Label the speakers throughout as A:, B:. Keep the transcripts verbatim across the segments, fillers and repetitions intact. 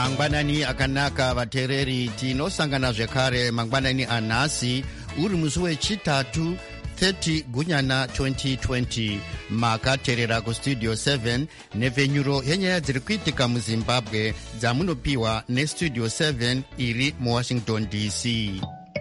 A: mangwanani akanaka vateereri, tinosangana zvekare mangwanani anhasi uri musi wechitatu thirty gunyana twenty twenty. makateerera kustudio seven nepfenyuro yenyaya dziri kuitika muzimbabwe dzamunopiwa nestudio seven iri muwashington D C.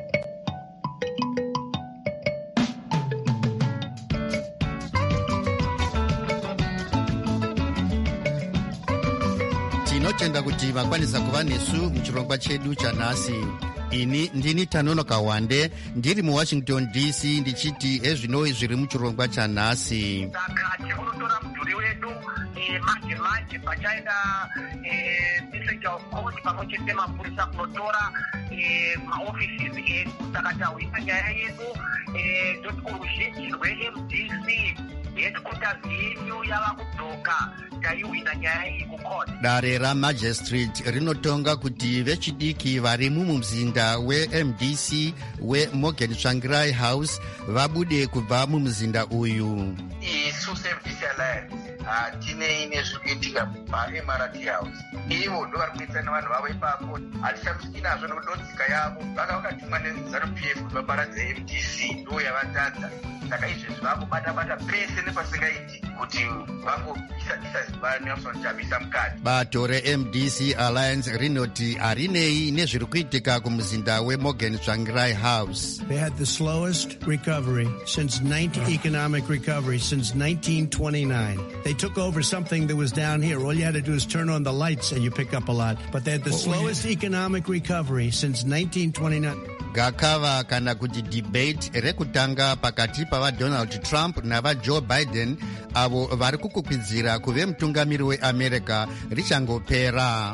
A: tinotenda kuti vakwanisa kuva nesu muchirongwa chedu chanhasi. ini ndini Tanonoka Wande ndiri muwashington D C ndichiti ezvino zviri muchirongwa chanhasi.
B: Saka tikunotora mudhuri wedu manje manje pachaenda district of court pamwe chete nemapurisa kunotora maofisi edu. Saka tahwina nyaya yedu toti kuruzhinji rwe-M D C headquarters yenyu yava kudzoka, taihwina nyaya iyi kucourt.
A: Dare ramagistrate rinotonga kuti vechidiki vari mumuzinda we-M D C weMorgan Tsvangirai House vabude kubva mumuzinda uyu.
C: Isu se-M D C Alliance hatinei nezvikuitika pa-M R T House. Ivo ndo vari kuita nevanhu vavo ipapo, hatichamutyi nazvo nokuti nzika yavo vaka vakatumwa neZANU P F kuti vaparadze M D C ndo yavatadza. Saka izvezvi vangobata-bata pese nepasingaiti kuti vangoisa Nelson Chamisa mukati.
A: Bato re-M D C Alliance rinoti harinei nezviri kuitika kumuzinda weMorgan Tsvangirai House.
D: They had the slowest recovery since nineteen economic recovery since nineteen twenty-nine. They took over something that was down here. All you had to do is turn on the lights and you pick up a lot. But they had the slowest economic recovery since nineteen twenty-nine.
A: Gakava kana kuti debate rekutanga pakati pava Donald Trump nava Joe Biden avo vari kukukwizira kuve mutungamiri weAmerica richangopera.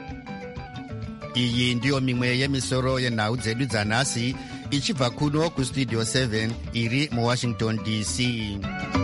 A: Iyi ndiyo mimwe yemisoro yenhau dzedu dzanhasi ichibva kuno kustudio seven iri muwashington D C.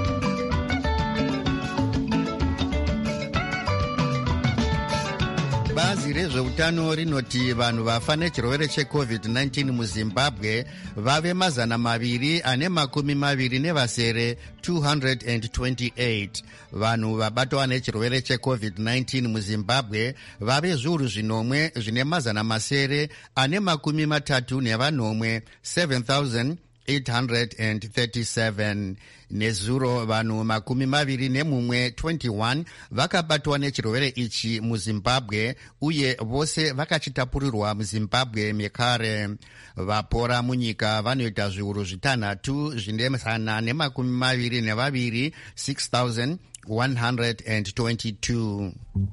A: Bazi rezveutano rinoti vanhu vafa nechirwere checovid nineteen muzimbabwe vave mazana maviri ane makumi maviri nevasere two hundred twenty-eight. vanhu vabatwa nechirwere checovid nineteen muzimbabwe vave zviuru zvinomwe zvine mazana masere ane makumi matatu nevanomwe seven thousand eight hundred thirty-seven. nezuro vanhu makumi maviri nemumwe twenty-one vakabatwa nechirwere ichi muzimbabwe uye vose vakachitapurirwa muzimbabwe mekare. vapora munyika vanoita zviuru zvitanhatu zvine zana nemakumi maviri nevaviri six thousand one hundred twenty-two.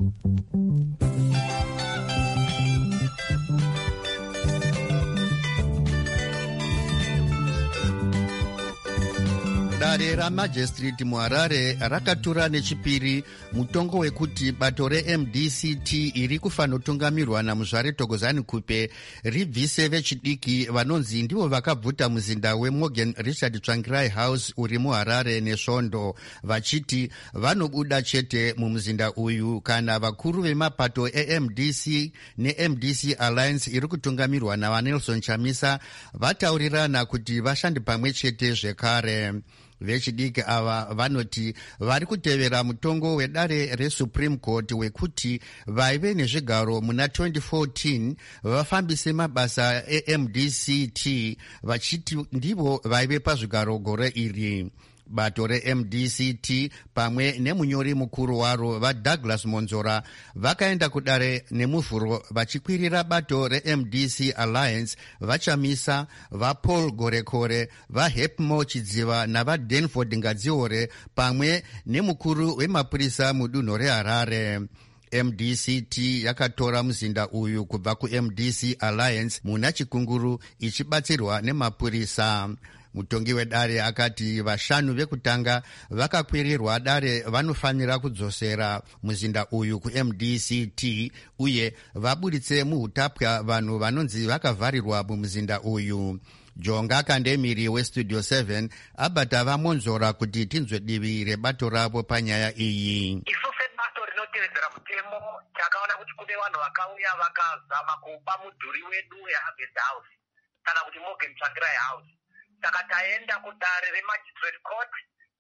A: Dare ramagistrate muHarare rakatura nechipiri mutongo wekuti bato re-M D C T iri kufanotungamirwa namuzvare Thokozani Kupe ribvise vechidiki vanonzi ndivo vakabvuta muzinda weMorgan Richard Tsvangirai House uri muHarare nesvondo, vachiti vanobuda chete mumuzinda uyu kana vakuru vemapato e-M D C ne-M D C Alliance iri kutungamirwa navaNelson Chamisa vataurirana kuti vashande pamwe chete zvekare. Vechidiki ava vanoti vari kutevera mutongo wedare reSupreme Court wekuti vaive nezvigaro muna twenty fourteen vafambise mabasa e-M D C T vachiti ndivo vaive pazvigaro gore iri. Bato re-M D C T pamwe nemunyori mukuru waro vaDouglas Monzora vakaenda kudare nemuvhuro vachikwirira bato re-M D C Alliance vaChamisa, vaPaul Gorekore, vaHepmo Chidziva navaDanford Ngadziore pamwe nemukuru wemapurisa mudunhu reHarare. M D C T yakatora muzinda uyu kubva kuM D C Alliance muna chikunguru ichibatsirwa nemapurisa. Mutongi wedare akati vashanu vekutanga vakakwirirwa dare vanofanira kudzosera muzinda uyu kuM D C T uye vabuditse muhutapwa vanhu vanonzi vakavharirwa mumuzinda uyu. Jonga Kandemiri weStudio seven abata vamonzora kuti tinzwe divi rebato ravo panyaya iyi.
B: Tevedzera mutemo takaona kuti kune vanhu vakauya vakazama kuba mudhuri wedu weHarvard House kana kuti Morgan Tsvangirai House. Saka taenda kudare reMagistrate Court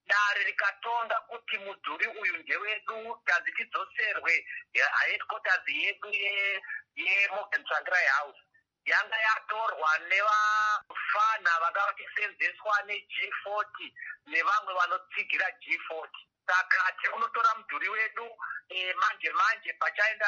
B: dare rikatonga kuti mudhuri uyu ndewedu, tazi tidzoserwe headquarters yedu yeMorgan Tsvangirai House yanga yatorwa nevafana vanga vachisenzeswa neG forty nevamwe vanotsigira G forty. Saka tekunotora mudhuri wedu e, manje manje pachaenda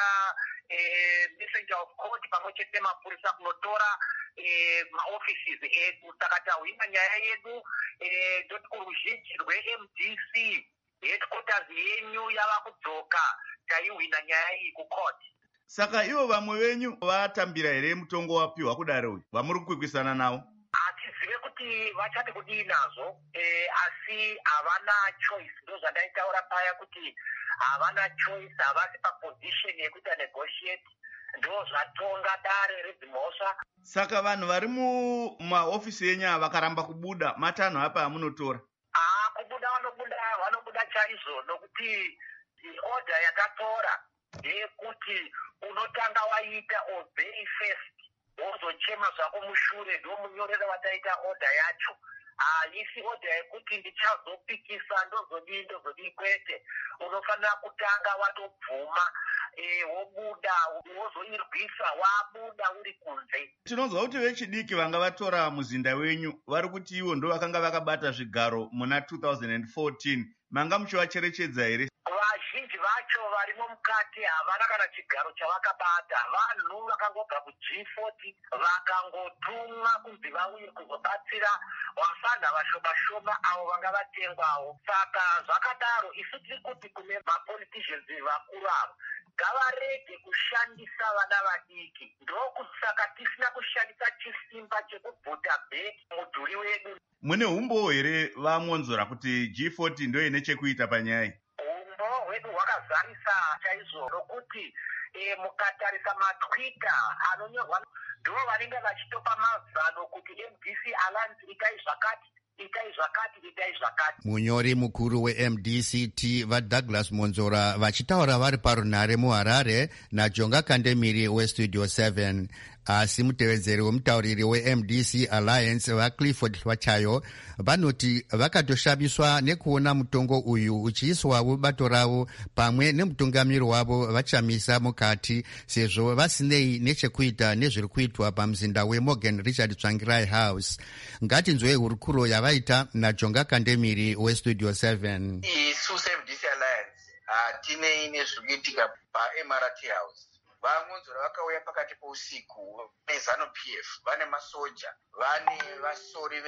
B: e, messenger of court pamwe chete nemapurisa kunotora e, maoffices edu. Saka tahwina nyaya yedu e, toti kuruzhinji rwe-M D C headquarters yenyu yava kudzoka, taihwina nyaya iyi kucourt.
E: Saka ivo vamwe venyu vatambira here mutongo wapiwa kudaro uyu vamuri kukwikwisana navo?
B: Hatizive kuti vachati kudii nazvo, e, asi havana choice. Ndo zvandaitaura paya kuti havana choice, havasi paposition yekuita negotiate. Ndo zvatonga dare redzimhosva.
E: Saka vanhu vari mumaofisi enyu ava vakaramba kubuda, matanho apa amunotora?
B: Ah, kubuda vanobuda, vanobuda chaizvo, nokuti order yatatora ndeyekuti unotanga waita obey first, wozochema zvako mushure ndomunyorera wataita order yacho. Haisi order yekuti ndichazopikisa ndozodii ndozodii, kwete. Unofanira kutanga watobvuma, e, wobuda wozoirwisa, wabuda uri kunze.
E: Tinonzwa kuti vechidiki vanga vatora muzinda wenyu vari kuti ivo ndo vakanga vakabata zvigaro muna two thousand fourteen. Manga muchivacherechedza here?
B: Vazhinji vacho varimo mukati havana kana chigaro chavakabata. Vanhu vakangobva kuG forty vakangotumwa kunzi vauye kuzobatsira vafana vashoma shoma avo vanga vatengwawo. Saka zvakadaro isu tiri kuti kune mapoliticians vakuru avo ngavarege kushandisa vana vadiki. Ndokusaka tisina kushandisa chisimba chekubvuta bheki mudhuri wedu.
E: Mune umbo here vamonzora kuti G forty ndo ine chekuita panyaya?
B: Umbo hwedu hwakazarisa chaizvo, nokuti e, mukatarisa matwitter anonyorwa ndo vanenge vachitopa mazano kuti M D C Alliance itai zvakati itai zvakati itai zvakati.
A: Munyori mukuru we-M D C T vaDouglas Monzora vachitaura vari parunhare muHarare naJonga Kandemiri weStudio seven. Asi mutevedzeri wemutauriri we-M D C Alliance vaClifford Hlwachayo vanoti vakatoshabiswa nekuona mutongo uyu uchiiswawo bato ravo pamwe nemutungamiri wavo vachamisa mukati, sezvo vasinei nechekuita nezviri kuitwa pamuzinda weMorgan Richard Tsvangirai House. Ngatinzwe hurukuro yavaita naJonga Kandemiri weStudio seven.
C: Isu M D C Alliance hatinei nezviri kuitika paM R T House. Vamonzora vakauya pakati pousiku vezanu P F, vane masoja, vane vasori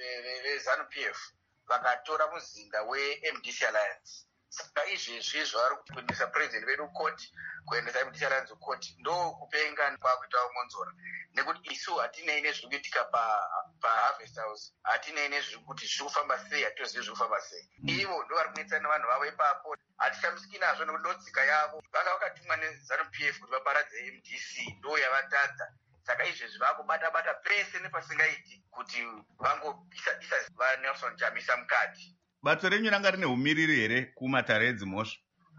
C: vezanu P F, vakatora muzinda weM D C Alliance. Saka izvezvi zvavari kuendesa president vedu court, kuendesa M D C Alliance court, ndo kupenga kwakuita Monzora. Nekuti isu hatinei nezviri kuitika paHarvest House, hatinei nezviri kuti zviri kufamba sei, hatizivi zviri kufamba sei. Ivo ndo vari kunetsana nevanhu vavo ipapo. Hatishamisiki nazvo nekuti ndotsika yavo. Vanga vakatumwa neZanu P F kuti vaparadze M D C, ndo yavatadza. Saka izvezvi vakubata-bata pese nepasingaiti kuti vangopisa-pisa vaNelson Chamisa mukati.
E: Bato renyu ranga rine umiriri here kumatare edzimhosva?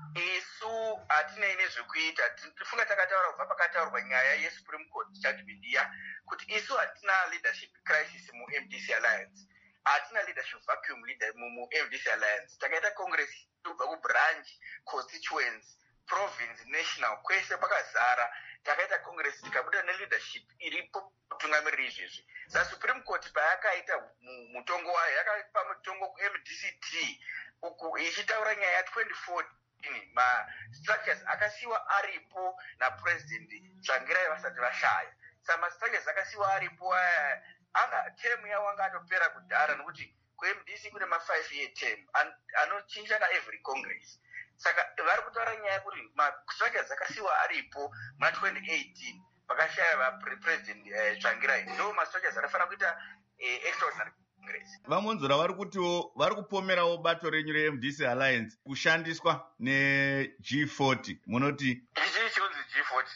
C: Isu hatinei nezvekuita. Tifunga takataura kubva pakataurwa nyaya yeSupreme Court judgment iya kuti isu hatina leadership crisis muM D C Alliance. Hatina leadership vacuum leader muM D C Alliance. Takaita congress kubva kubranch, constituents, province, national, kwese pakazara. Takaita congress tikabuda neleadership iripo kutungamirira izvezvi. Sa Supreme Court payakaita mutongo wayo yakapa mutongo kuM D C T uku ichitaura nyaya twenty fourteen ma structures akasiwa aripo na president Tsvangirai vasati vashaya. Sa ma structures akasiwa aripo aya anga term yawo anga atopera kudhara nokuti kuM D C kune ma five year term anochinja na every congress. Saka vari kutaura nyaya kuti ma structures akasiwa aripo ma twenty eighteen pakashaya va president Tsvangirai ndo ma structures anofana kuita extraordinary congress.
E: Vamonzora vari kutiwo vari kupomerawo bato renyu reM D C Alliance kushandiswa neG forty. Munoti
C: ichi chonzi G forty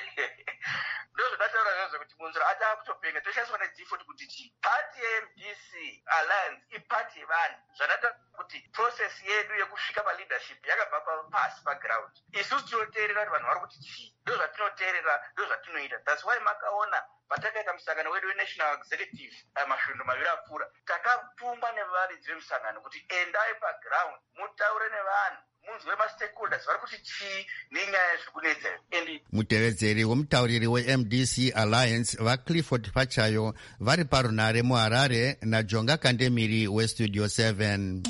C: ndo zvodataura nazvo kuti Monzora atava kutopenga toshandiswa neG forty kuti chi party yeM D C Alliance ipati yevanhu. Zvadata kuti process yedu yekusvika paleadership yakabva pasi paground. Isusu tinoteerera kuti vanhu vari kuti chii, ndo zvatinoteerera, ndo zvatinoita. That's why makaona patakaita musangano wedu wenational executive masvondo maviri apfuura, takatumwa nevaridzi vemusangano kuti endai paground mutaure nevanhu munzwe mastakeholders vari kuti chii nenyaya zvikunetsa.
A: mutevedzeri womutauriri we-M D C Alliance vaClifford Pachayo vari parunare muHarare naJonga Kandemiri weStudio seven.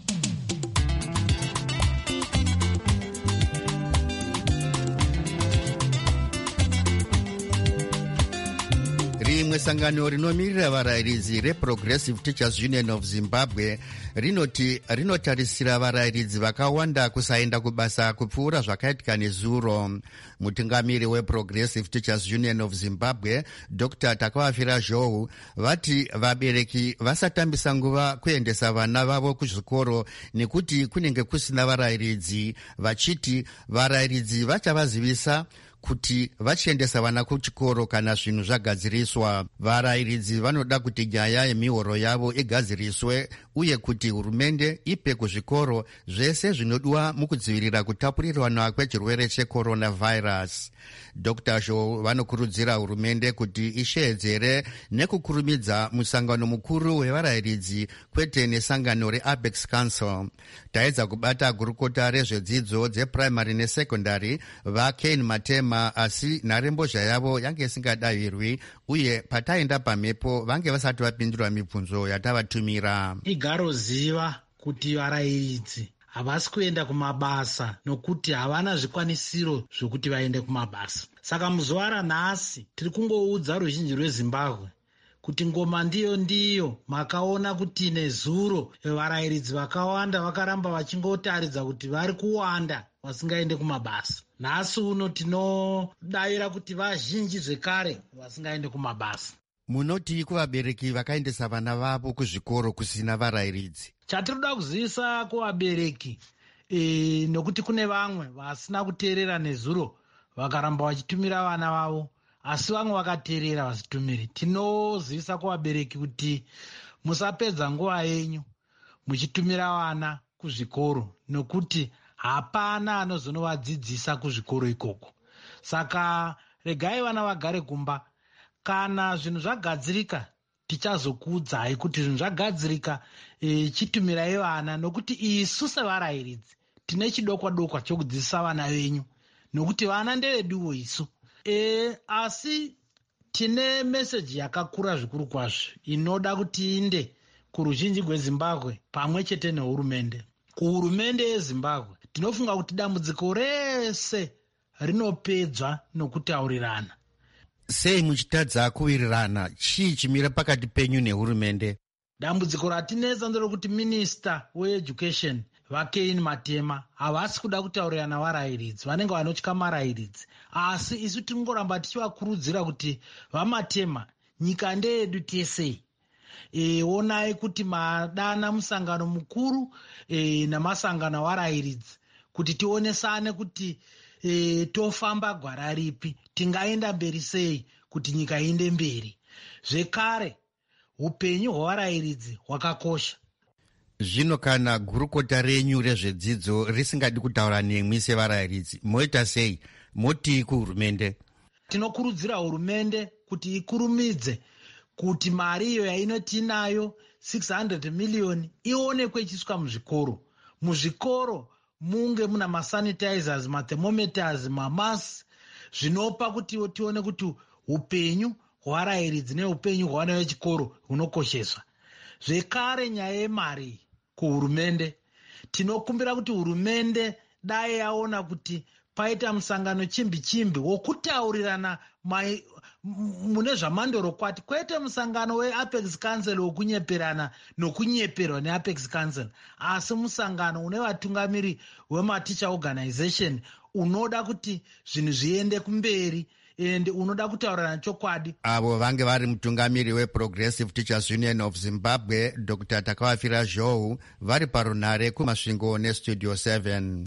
A: rimwe sangano rinomirira varayiridzi reProgressive Teachers Union of Zimbabwe rinoti rinotarisira varayiridzi vakawanda kusaenda kubasa kupfuura zvakaitika nezuro. Mutungamiri weProgressive Teachers Union of Zimbabwe Doctor Takawafira Zhou vati vabereki vasatambisa nguva kuendesa vana vavo kuzvikoro nekuti kunenge kusina varayiridzi, vachiti varayiridzi vachavazivisa kuti vachiendesa vana kuchikoro kana zvinhu zvagadziriswa. Varayiridzi vanoda kuti nyaya yemihoro yavo igadziriswe uye kuti hurumende ipe kuzvikoro zvese zvinodiwa mukudzivirira kutapurirwana kwechirwere checoronavirus. Dr Zhou vanokurudzira hurumende kuti isheedzere nekukurumidza musangano mukuru wevarayiridzi kwete nesangano reApex Council. Taedza kubata gurukota rezvedzidzo dzeprimary nesekondari vaKane Matema, asi nharembozha yavo yange isingadavirwi uye pataenda pamhepo vange vasati vapindura mibvunzo yatavatumira.
F: Igaro ziva kuti varayiridzi havasi kuenda kumabasa nokuti havana zvikwanisiro zvokuti vaende kumabasa. Saka muzuva ranhasi tiri kungoudza ruzhinji rweZimbabwe kuti ngoma ndiyo ndiyo, makaona kuti nezuro varayiridzi vakawanda vakaramba vachingotaridza kuti vari kuwanda vasingaende kumabasa. Nhasi uno tinodavira kuti vazhinji zvekare vasingaende kumabasa.
A: Munoti kuvabereki vakaendesa vana vavo kuzvikoro kusina varayiridzi?
F: Chatinoda kuzivisa kuvabereki e, nokuti kune vamwe vasina kuteerera nezuro vakaramba vachitumira vana vavo, asi vamwe vakateerera vasitumiri. Tinozivisa kuvabereki kuti musapedza nguva yenyu muchitumira vana kuzvikoro nokuti hapana anozonovadzidzisa kuzvikoro ikoko. Saka regai vana vagare kumba. Kana zvinhu zvagadzirika tichazokuudzai kuti zvinhu zvagadzirika, e, chitumirai vana, nokuti isu sevarayiridzi tine chidokwa dokwa chokudzidzisa vana venyu nokuti vana ndeveduwo isu. E, asi tine meseji yakakura zvikuru kwazvo inoda kuti inde kuruzhinji rweZimbabwe pamwe chete nehurumende. Kuhurumende yeZimbabwe tinofunga kuti dambudziko rese rinopedzwa nokutaurirana.
A: Sei muchitadza kuwirirana? Chii chimira pakati penyu nehurumende?
F: Dambudziko ratinetsa nderokuti minista weeducation vaKane Matema havasi kuda kutaurirana varayiridzi, vanenge vanotya marayiridzi. Asi isu tingoramba tichivakurudzira kuti vaMatema, nyika ndeyedu tesei. E, onai kuti madana musangano mukuru e, namasangano avarayiridzi kuti tionesane kuti e, tofamba gwara ripi, tingaenda mberi sei kuti nyika iende mberi. Zvekare upenyu hwevarayiridzi hwakakosha.
A: Zvino kana gurukota renyu rezvedzidzo risingadi kutaura nemwi sevarayiridzi, moita sei? Moti kuhurumende?
F: Tinokurudzira hurumende kuti ikurumidze kuti mari iyo yainoti inayo six hundred million ionekwe ichisvika muzvikoro. Muzvikoro munge muna masanitizers, mathermometers, mamasi, zvinopa kuti tione kuti upenyu hwevarayiridzi neupenyu hwevana vechikoro hunokosheswa. Zvekare nyaya yemari kuhurumende, tinokumbira kuti hurumende dai yaona kuti paita musangano chimbi chimbi wokutaurirana mune zvamandorokwati, kwete musangano weApex Council wokunyeperana nokunyeperwa neApex Council, asi musangano une vatungamiri wematicha organization unoda kuti zvinhu zviende kumberi ende unoda kutaurirana chokwadi.
A: Avo vange vari mutungamiri weProgressive Teachers Union of Zimbabwe Doctor Takawafira Zhou vari parunare kumasvingo neStudio seven.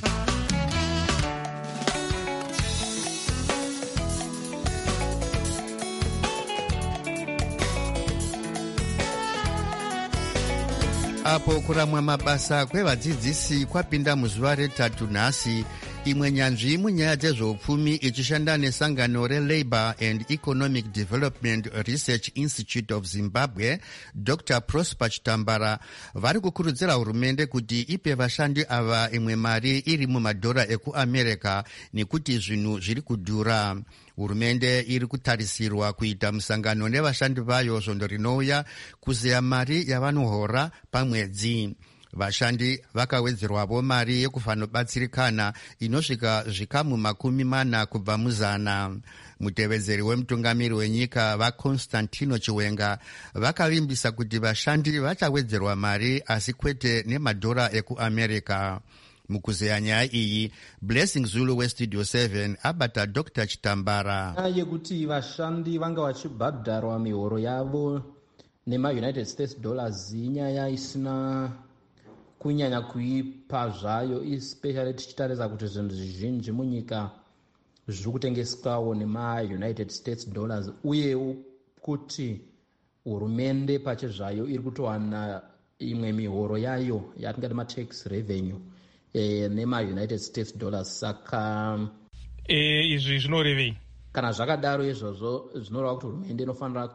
A: Apo kuramwa mabasa kwevadzidzisi kwapinda muzuva retatu nhasi, imwe nyanzvi munyaya dzezveupfumi ichishanda nesangano relabour and economic development research institute of zimbabwe dr prosper chitambara vari kukurudzira hurumende kuti ipe vashandi ava imwe mari iri mumadhora ekuamerica nekuti zvinhu zviri kudhura. Hurumende iri kutarisirwa kuita musangano nevashandi vayo svondo rinouya kuzeya mari yavanohora pamwedzi. Vashandi vakawedzerwavo mari yekufanobatsirikana inosvika zvikamu makumi mana kubva muzana. Mutevedzeri wemutungamiri wenyika vaConstantino Chiwenga vakavimbisa kuti vashandi vachawedzerwa mari asi kwete nemadhora ekuamerica. Mukuzeya nyaya iyi Blessing Zulu westudio seven abata Dr Chitambara
G: yekuti vashandi vanga vachibhadharwa mihoro yavo nema-United States dollars inyaya isina kunyanya kuipa zvayo, especially tichitarisa kuti zvinhu zvizhinji munyika zviri kutengeswawo nema-United States dollars, uyewo kuti hurumende pache zvayo iri kutowana imwe mihoro yayo yatingati ma-tax revenue e, nema-United States dollars. Saka
H: e, izvi zvinorevei?
G: Kana zvakadaro izvozvo zvinoreva kuti hurumende inofanira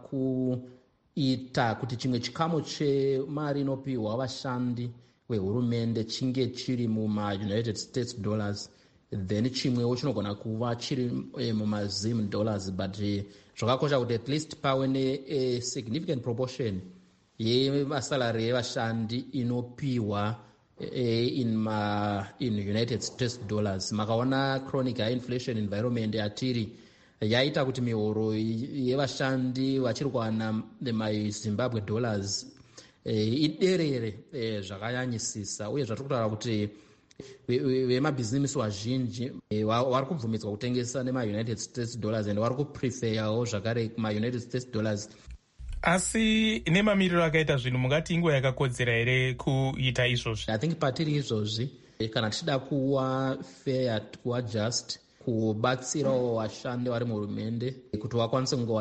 G: kuita kuti chimwe chikamu chemari inopiwa vashandi wehurumende chinge chiri muma-United States dollars, then chimwewo chinogona kuva chiri e, muma-Zim dollars, but e, zvakakosha kuti at least pave ne-significant proportion yemasalari yevashandi inopiwa e, in, ma, in United States dollars. Makaona chronic high inflation environment yatiri yaita kuti mihoro yevashandi vachiri kuwana ma-Zimbabwe dollars E, iderere e, zvakanyanyisisa, uye zvatiri kutaura kuti vemabhizinesi vazhinji e, vari kubvumidzwa kutengesa nema-United States dollars and vari kupreferawo zvakare kuma-United States dollars.
H: Asi nemamiriro akaita zvinhu mungati inguva yakakodzera here kuita izvozvi?
G: I think patiri izvozvi e, kana tichida kuwa fair, kuwa just, kubatsirawo vashandi vari muhurumende kuti vakwanise kunge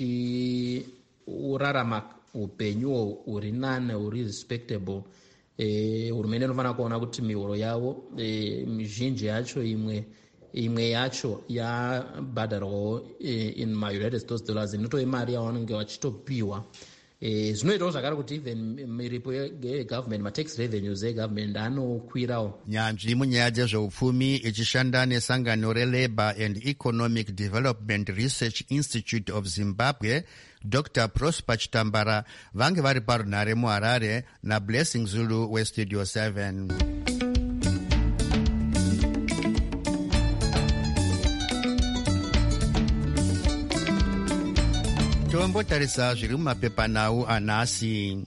G: vachirarama upenyu huri nane, huri respectable. E, hurumende inofanira kuona kuti mihoro yavo e, mizhinji yacho imwe imwe yacho yabhadharwawo e, in ma-United States dollars, inotove mari yavanenge vachitopiwa. E, zvinoitawo zvakare kuti even miripo yegovernment, ma-tax revenues egovernment anokwirawo.
A: Nyanzvi munyaya dzezveupfumi ichishanda nesangano relabour and economic development research institute of zimbabwe Dr Prosper Chitambara vange vari parunhare muHarare naBlessing Zulu westudio seven. Tombotarisa zviri mumapepanhau anhasi.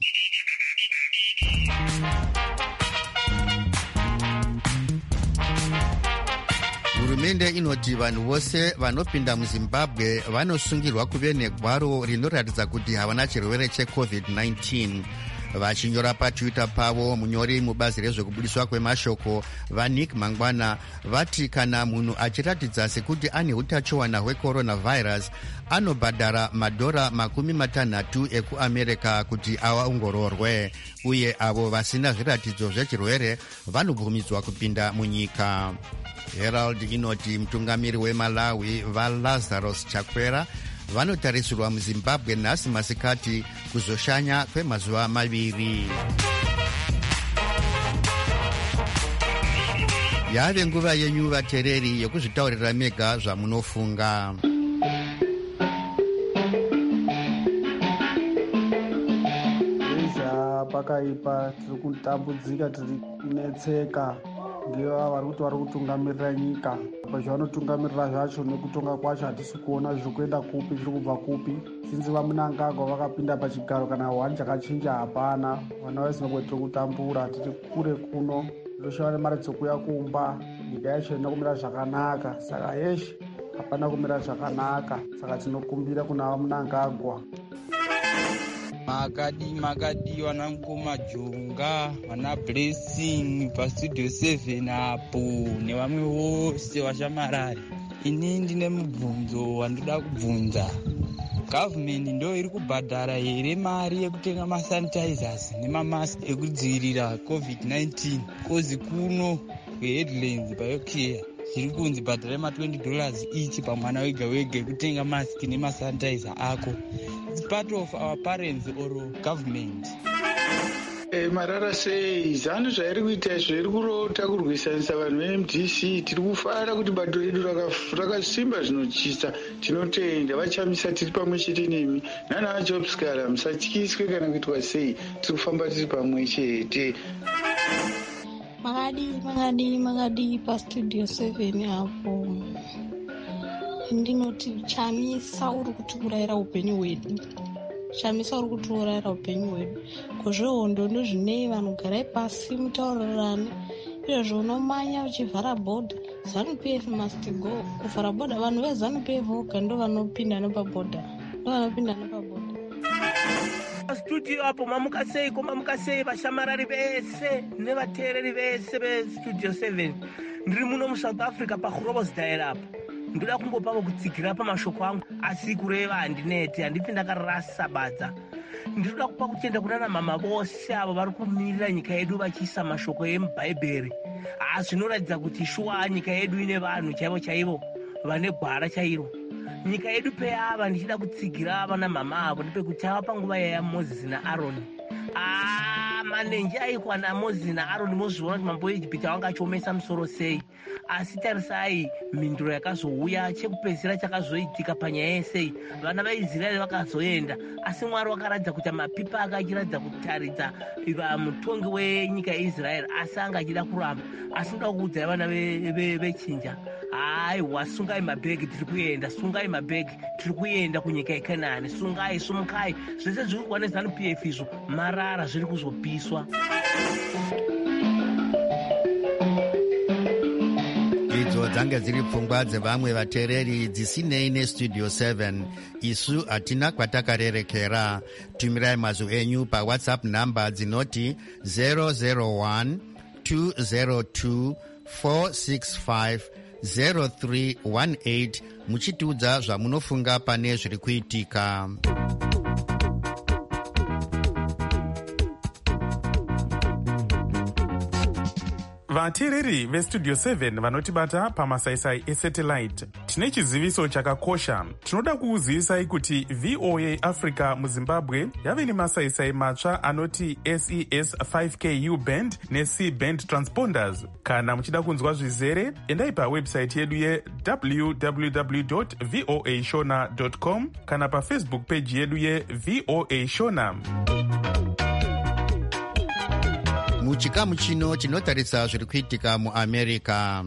A: Hurumende inoti vanhu vose vanopinda muZimbabwe vanosungirwa kuve negwaro rinoratidza kuti havana chirwere checovid nineteen. Vachinyora patwitter pavo, munyori mubazi rezvekubudiswa kwemashoko vaNick Mangwana vati kana munhu achiratidza sekuti ane utachiona hwecoronavirus anobhadhara madhora makumi matanhatu ekuamerica kuti aongororwe, uye avo vasina zviratidzo zvechirwere vanobvumidzwa kupinda munyika. Herald inoti mutungamiri weMalawi vaLazarus Chakwera vanotarisirwa muZimbabwe nhasi masikati kuzoshanya kwemazuva maviri. Yave nguva yenyu vatereri yekuzvitaurira mega zvamunofunga.
I: Pakaipa tiri kutambudzika, tiri kunetseka ngeva vari kuti vari kutungamirira nyika. Pazvanotungamirira zvacho nekutonga kwacho hatisi kuona zviri kuenda kupi, zviri kubva kupi. Sinzi vaMnangagwa vakapinda pachigaro kana hwani chakachinja hapana. Vana veZimbabwe tiri kutambura, tiri kure kuno, toshava nemari dzokuya kumba, nyika yacho ina kumira zvakanaka. Saka yeshe hapana kumira zvakanaka, saka tinokumbira kuna vaMnangagwa.
J: Makadi makadi wanamukoma Jonga, wana Blessing pastudio seven apo nevamwe vose vashamarari. Ini ndine mubvunzo wandoda kubvunza. Government ndo iri kubhadhara here mari yekutenga masanitizers nemamask ekudzivirira covid nineteen? Kozi kuno kweheadlands biocare zviri kunzi bhadhara ma-twenty dollars each pamwana wega wega ekutenga maski nemasanitizer ako. It's part of our parents or government.
K: E, marara sei zano zvairi kuita zviri kurota kurwisanisa vanhu ve-M D C. Tiri kufara kuti bato redu rakasimba zvinotyisa. Tinotenda vachamisa tiri pamwe chete nemi. Nana Jobskara musatyiswe kana kuitwa sei. Tiri kufamba tiri pamwe chete.
L: Makadi makadi makadi pastudio seven apo. Ndinoti chamisa uri kutiurayira upenyu hwedu. Chamisa uri kutiurayira upenyu hwedu. Kuzvihondo ndozvinei vanhu garai pasi mutaurirane. Izvozvo unomanya uchivhara bhodha. ZANU-P F must go. Kuvhara bhodha vanhu veZANU-P F voga ndo vanopinda nepabhodha. Ndo vanopinda nepabhodha.
M: Studio apo mamuka sei ko mamuka sei vashamarari vese nevateereri vese vestudio seven. Ndiri muno muSouth Africa paGroblersdale apo. Ndoda kungopavo kutsigira pamashoko angu asi kureva handineti handipi ndakarasa badza. Ndinoda kupa kutenda kunana mama vose avo vari kumirira nyika yedu vachiisa mashoko emubhaibheri. Ah, zvinoratidza kuti shuwa nyika yedu ine vanhu chaivo chaivo vane gwara chairo. Nyika yedu peyava ndichida kutsigira vana mama avo ndepekuti ava panguva yaya Mozisi naAroni. Ah, manenje aikwa naMozisi naAroni mozviona kuti mambo weIjipita wanga achiomesa musoro sei. Asi tarisai mhinduro yakazouya chekupedzisira chakazoitika panyaya yesei. Vana vaIsraeri vakazoenda asi Mwari wakaratidza kuti mapipa ake achiratidza kutaridza iva mutongi wenyika yeIsraeri asi anga achida kuramba. Asi ndoda kukuudzai vana vechinja. Aiwa, sungai mabhegi tiri kuenda, sungai mabhegi tiri kuenda kunyika yeKenani, sungai, sumukai. Zvese zviri kuwa neZANU-P F izvo marara zviri kuzopiswa.
A: Idzo dzange dziri pfungwa dzevamwe vateereri dzisinei nestudio seven. Isu hatina kwatakarerekera. Tumirai mazwi enyu paWhatsApp namba dzinoti zero zero one two zero two four six five zero three one eight muchitiudza zvamunofunga pane zviri kuitika.
H: vateereri vestudio seven vanotibata pamasaisai esatellite, tine chiziviso chakakosha. Tinoda kuuzivisai kuti V O A Africa muZimbabwe yave nemasaisai matsva anoti S E S five K U band neC band transponders. Kana muchida kunzwa zvizere, endai pawebsite yedu ye w w w dot voa shona dot com kana pafacebook page yedu ye V O A Shona.
A: Muchikamu chino chinotarisa zviri kuitika muAmerica.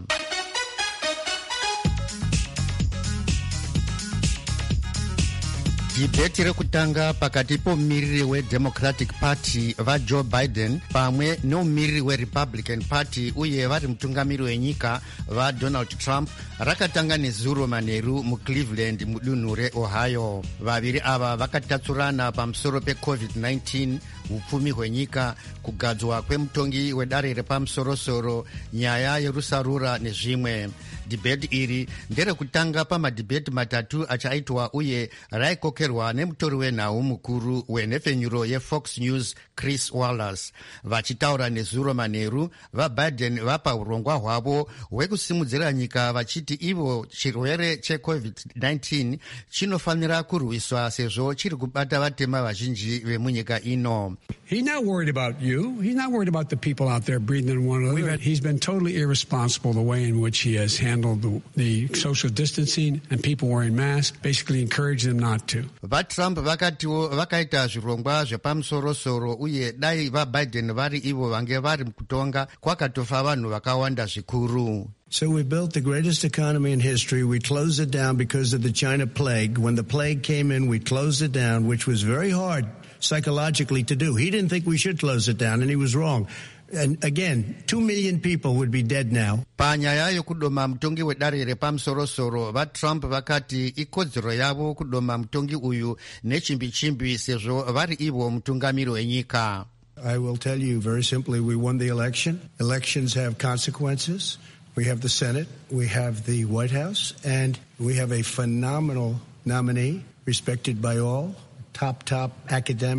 A: Dhibheti rekutanga pakati pomumiriri weDemocratic Party vaJoe Biden pamwe nomumiriri weRepublican Party uye vari mutungamiri wenyika vaDonald Trump rakatanga nezuro manheru muCleveland mudunhu reOhio. Vaviri ava vakatatsurana pamusoro peCovid nineteen, upfumi hwenyika, kugadzwa kwemutongi wedare repamusorosoro, nyaya yerusarura nezvimwe. Dhibheti iri nderekutanga pamadhibheti matatu achaitwa uye raikokerwa nemutori wenhau mukuru wenhefenyuro yeFox News Chris Wallace. Vachitaura nezuro manheru, vaBiden vapa urongwa hwavo hwekusimudzira nyika vachiti ivo chirwere cheCovid nineteen chinofanira kurwiswa sezvo chiri kubata vatema vazhinji vemunyika ino.
N: He's not worried about you. He's not worried about the people out there breathing in one another. He's been totally irresponsible the way in which he has handled the, the social distancing and people wearing masks, basically encourage them not to.
A: VaTrump vakatiwo vakaita zvirongwa zvepamusorosoro uye dai vaBiden vari ivo vange vari kutonga kwakatofa vanhu vakawanda zvikuru.
D: So we built the greatest economy in history. We closed it down because of the China plague. When the plague came in, we closed it down, which was very hard psychologically to do. He didn't think we should close it down, and he was wrong. And again, two million people would be dead now.
A: Panyaya yokudoma mutongi wedare repamusorosoro, vaTrump vakati ikodzero yavo kudoma mutongi uyu nechimbi-chimbi sezvo vari ivo mutungamiri wenyika.
D: I will tell you very simply, we won the election. Elections have consequences. We have the Senate, we have the White House, and we have a phenomenal nominee, respected by all, top, top academic.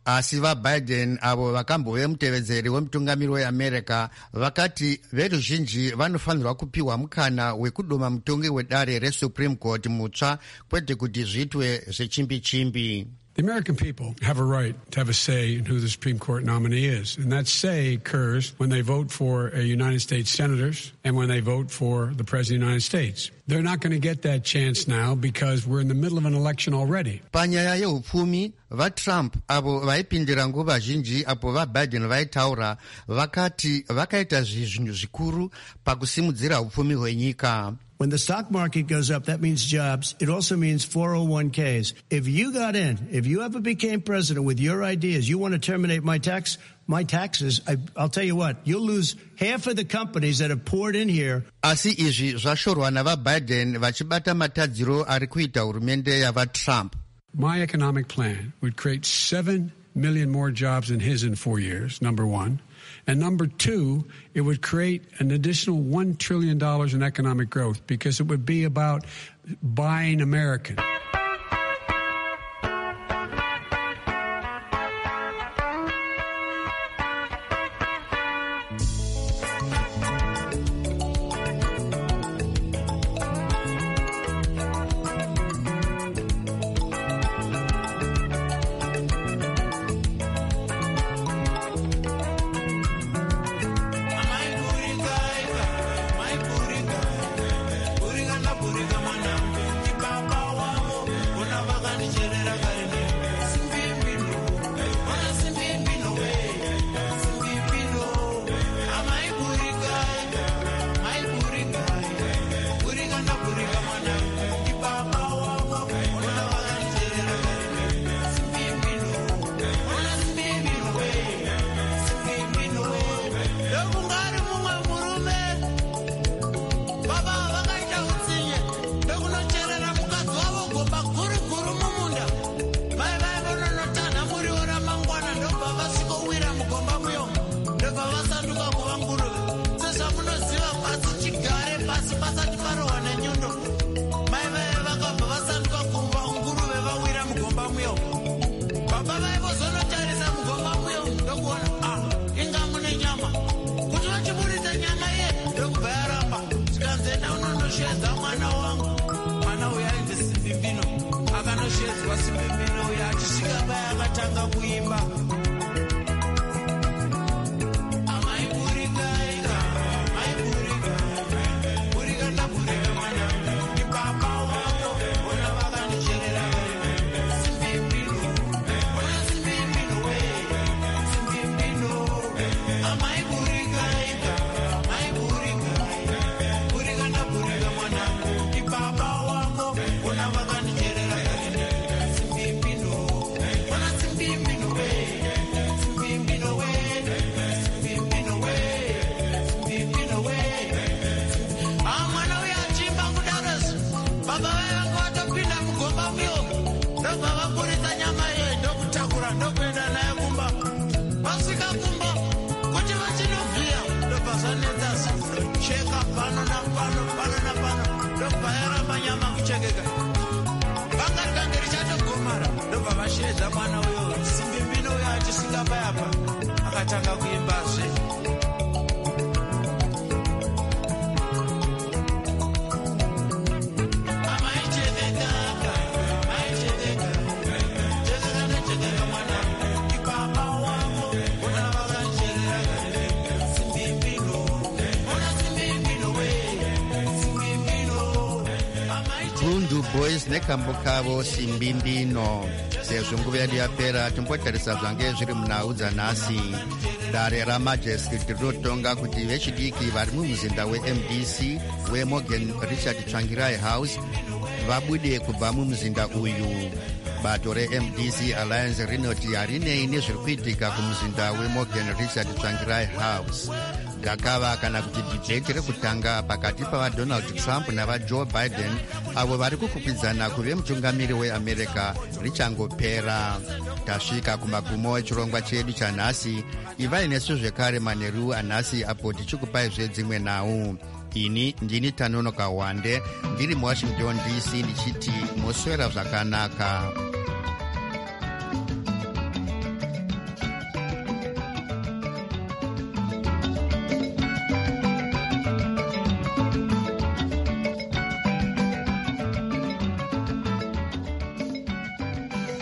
A: asi vaBiden avo vakambove mutevedzeri wemutungamiri weamerica vakati veruzhinji vanofanirwa kupiwa mukana wekudoma mutongi wedare resupreme court mutsva kwete kuti zviitwe zvechimbi-chimbi.
N: The American people have a right to have a say in who the Supreme Court nominee is. And that say occurs when they vote for a United States senators and when they vote for the President of the United States. They're not going to get that chance now because we're in the middle of an election already.
A: Panyaya yeupfumi vaTrump avo vaipindira nguva zhinji apo vaBiden vaitaura vakati vakaita zvinhu zvikuru pakusimudzira upfumi hwenyika.
D: When the stock market goes up, that means jobs. It also means four oh one k's. If you got in, if you ever became president with your ideas, you want to terminate my tax, my taxes, I, I'll tell you what, you'll lose half of the companies that have poured in here.
A: Asi izvi zvashorwa navaBiden vachibata matadziro ari kuita hurumende yavaTrump.
N: My economic plan would create seven million more jobs than his in four years, number one. And number two, it would create an additional one trillion dollars in economic growth because it would be about buying American.
A: Boys nekambo kavo simbimbino sezvo nguva yedu yapera tombotarisa zvange zviri munhau dzanhasi. Dare raMajesty rinotonga kuti vechidiki vari mumuzinda weM D C weMorgan Richard Tsvangirai House vabude kubva mumuzinda uyu. Bato reM D C Alliance rinoti harinei nezviri kuitika kumuzinda weMorgan Richard Tsvangirai House. Gakava kana kuti debate rekutanga pakati pavaDonald Trump navaJoe Biden avo vari kukwikwidzana kuve mutungamiri weAmerica richangopera. Tasvika kumagumo echirongwa chedu chanhasi. Ivai nesu zvekare manheru anhasi apo tichikupai zvedzimwe nhau. Ini ndini Tanonoka Wande ndiri muWashington D C ndichiti moswera zvakanaka.